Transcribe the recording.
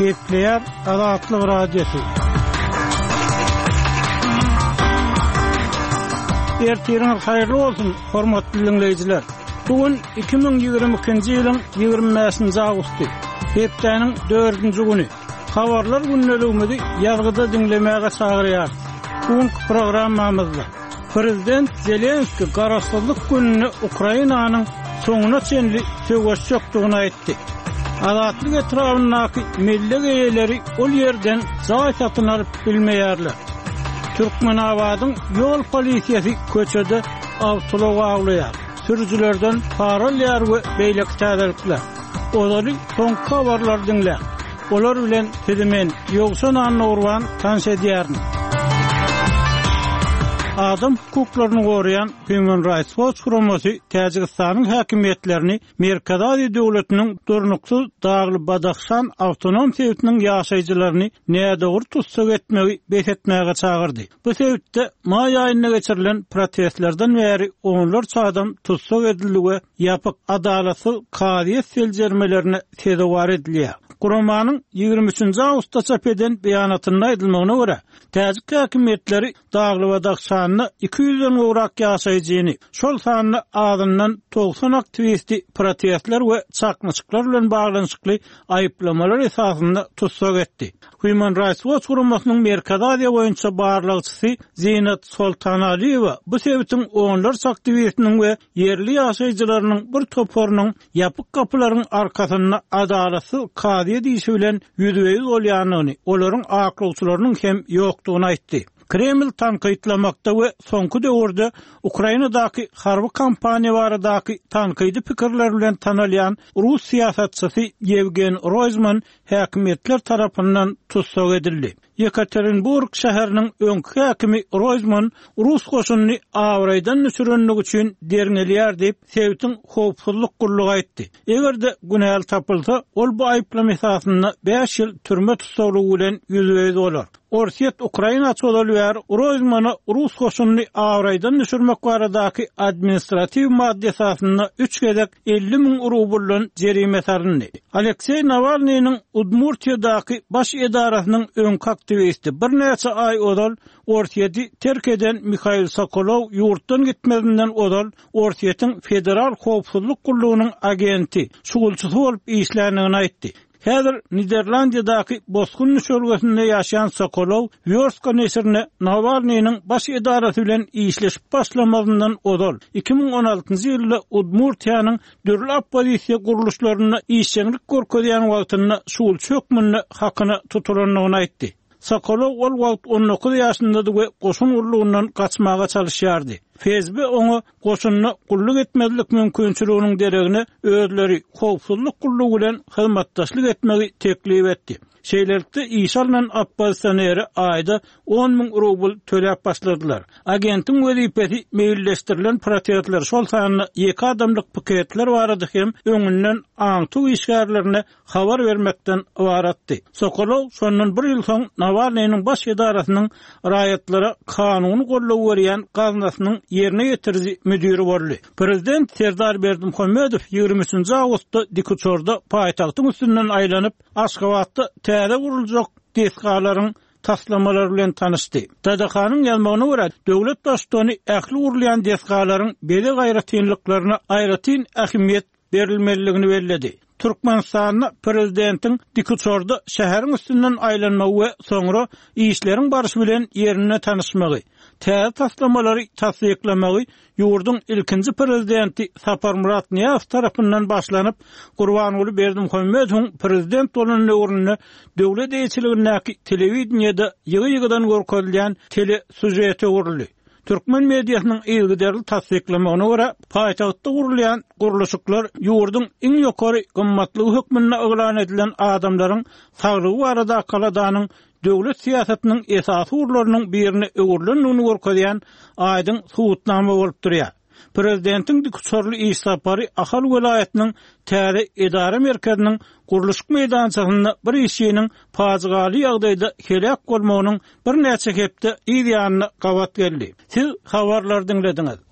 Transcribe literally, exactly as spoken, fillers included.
Gepleyer Azatlyk Radiosu. Ertiriniz hayırlı olsun, hormatly dinleyijiler. Bugün iki bin ýygrimi ikinji ýylyň ýygrimi beşinji awgusty. Hepdeniň dördünji güni. Habarlar günneligimizi ýazgyda dinlemäge çagyrýar. Bugünkü programmamyzda Prezident Zelenski garaşsyzlyk gününi Ukrainanyň soňuna çenli söwüşçükdigini aýtdy. Azatlyk etrafyndaky millet eýeleri ol ýerden jaý satyn alyp bilmeýärler. Türkmenabadyň ýol polisiýasy köçede awtolog aglaýar. Sürücülerden paralýar we beýlek täzelikler. Olary soňky habarlar dinle. Olar bilen tedimen ýogsan anlagurwan tanş edýärmi? Adam hukuklaryny gorayan Human Rights Watch guramasy Täjikistanyň häkimetlerini Merkezi döwletiniň durnuksuz Dagly Badakhşan awtonom sewtiniň ýaşaýjylaryny nädogry tutsak etmegi beýletmäge çagyrdy. Bu sewtde may aýyna geçirilen protestlerden bäri onlarça adam tutsak edildi we ýapyk adalatsyz kadyýet seljermelerini tezewar edilýär. Guramanyň ýygrimi üçinji awgustda çap eden beýanatynda aýdylmagyna görä, Täjik häkimetleri Dagly Badakhşanyny iki ýüzden gowrak ýaşaýjyny, şol sanyny azyndan doksan aktivisti protestler we çakmyçyklar bilen baglanyşykly aýyplamalar esasynda tutsak etdi. Human Rights Watch guramasynyň Merkezi Aziýa boýunça barlygçysy Zeynat Soltanalyeva bu sebäpden onlarça aktivistiniň we yerli ýaşaýjylarynyň bir toporunyň ýapyk kapylaryň arkasynda adalatsyz kadyýet işi bilen ýüzbeýiz bolýanyny, olaryň aklawçylarynyň hem ýokdugyny aýtdy. Kreml tanqytlamakda we soňky döwürde Ukrainadaky harby kampaniýa baradaky tanqydy pikirler bilen tanalýan Rus siýasatçysy Yevgen Roizman häkimetler tarapyndan tutsak edildi. Yekaterinburg şäheriniň öňkü häkimi Roizman Rus goşunyny awraýdan nüçürenlik üçin derňelýär diýip Sewtiň howpsuzlyk gurlugy aýtdy. Egerde günäl tapylsa, ol bu aýplama esasynda beş ýyl türme tutsaklygy bilen ýüzbeýiz bolar. Orsiýet Ukrainaçy bolýar, Roizmana Rus goşunyny awraýdan nüçürmek baradaky administrativ madde esasynda üç gezek elli miň rubl bilen jerime saryndy. Aleksey Navalnyň Udmurtiýadaky baş edarasynyň öňkü aktivisti bir näçe ay odal Orsiýety terk eden Mikhail Sokolov ýurtdan gitmedinden odal Orsiýetyň federal howpsuzlyk gurulunyň agenti, şugulçysy bolup işlänigini aýtdy. Häzir Niderlandiýadaky Boskun şöwresinde ýaşaýan Sokolov Wörska neşrine Navalnyň baş edarasy bilen işleşip başlamagyndan odal iki bin on altynjy ýylda Udmurtiýanyň dörli opposisiýa guruluşlaryna işçilik görkezýän wagtynda şuul çökmünde hakyna tutulanyny aýtdy. Sokolov ol wagt on dokuz ýaşynda we goşun urlugundan kaçmaga çalışýardy. F S B onu goşunyny gulluk etmezlik mümkinçiliginiň deregine özleri howpsuzlyk gurulugy bilen hyzmatdaşlyk etmegi teklip etdi. Şeýlelikde İşal bilen Abbasanyny aýda on miň rubl töläp başladylar. Agentin wezipesi meýilleşdirilen protestler şol sanyny iki adamlyk piketler barady hem öňünden aňty işgärlerine habar bermekden ibaratdy. Sokolov şondan bir ýyl soň Navalnyň baş edarasynyň raýatlara kanuny gollaw berýän gaznasynyň ýerine ýetirji müdiri boldy. Prezident Serdar Berdimuhammedow ýygrimi üçinji awgustda Dikuçorda paýtagtyň üstünden aýlanyp Aşgabatda täze guruljak deskalaryň taslamalar bilen tanışdy. T D K-nyň ýazmagyna görä, döwlet başçyny ähli urlayan deskalaryň beli gaýratynlyklaryna aýratyn ähmiýet berilmeligini bellädi. Türkmenistanyň prezidentiň Dikuçorda şäheriň üstünden aýlanmagy we soňra işleriň barşy bilen ýerine tanışmagy, täze taslamary tasdiklamagy ýurdun ilkinji prezidenti Saparmurat Niýazow tarapyndan başlanyp, Gurbanuly Berdimuhammedowyň prezident bolan döwründe döwlet eýçiligindäki telewiziýada ýygy-ýygydan görkezilýän tele süjeti uruly. Türkmen mediýasynyň ilgiderli tasdiklamagyna görä, paýtagtda gurulýan guruluşyklar ýurdun iň ýokary gymmatlygy hökmünde oglan edilen adamlaryň saglygy barada kaladanyň döwlet siýasatynyň esasy urlarynyň birini öwürlendigini görkezýän aýdyň suwutnama bolup durýar. Prezidentiň Dikuçorly iş sapary Ahal welaýatynyň täze edara merkeziniň guruluşyk meýdançasynda bir işçiniň paýgaly ýagdaýda helak bolmagynyň bir näçe hepde ýygyanyny gawat geldi. Siz habarlar dinlediňiz.